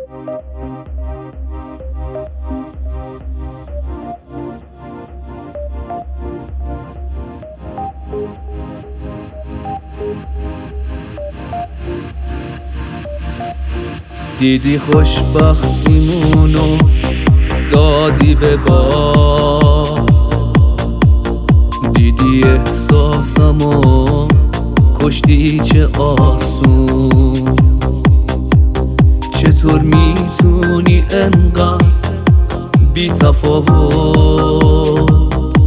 دیدی خوشبختیمونو دادی به باد، دیدی احساسمو کشتی چه آسون. چطور میتونی انقدر بی تفاوت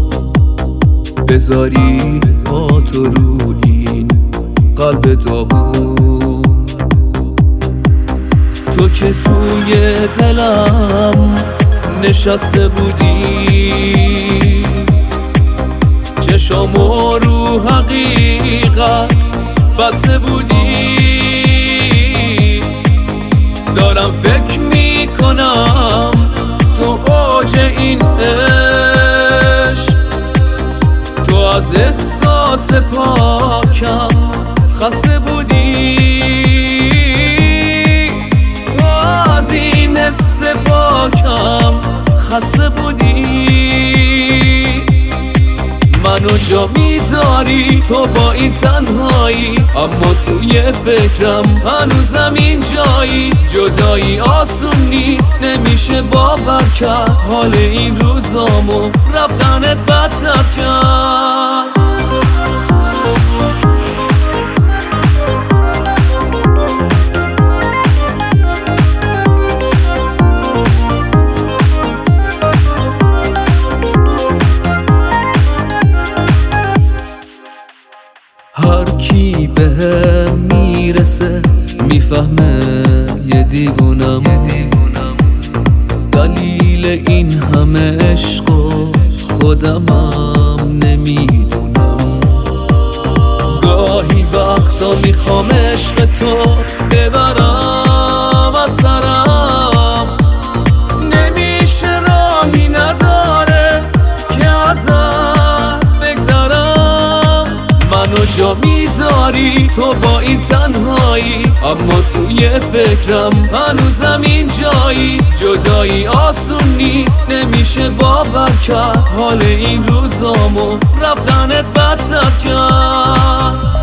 بذاری پا تو رو این قلب داغون؟ تو که توی دلم نشسته بودی، چشامو رو حقیقت بسته بودی. دارم فکر میکنم تو اوج این عشق، تو از احساس پاکم خسته بودی. تو از این حس پاکم خسته بودی. منو جا میذاری تو با این تنهایی، اما توی فکرم هنوزم اینجایی. جدایی آسون نیست، نمیشه باور کرد حال این روزامو رفتنت بدتر کرد. هر کی بهم میرسه میفهمه یه دیوونم، دلیل این همه عشق و خودمم نمیدونم. گاهی وقتا میخوام عشق تو ببرم از سرم، نمیشه راهی نداره که ازت بگذرم. منو جا میذاری تو با این تنهایی، اما توی فکرم هنوزم اینجایی. جدایی آسون نیست، نمیشه باور کرد حال این روزامو رفتنت بدتر کرد.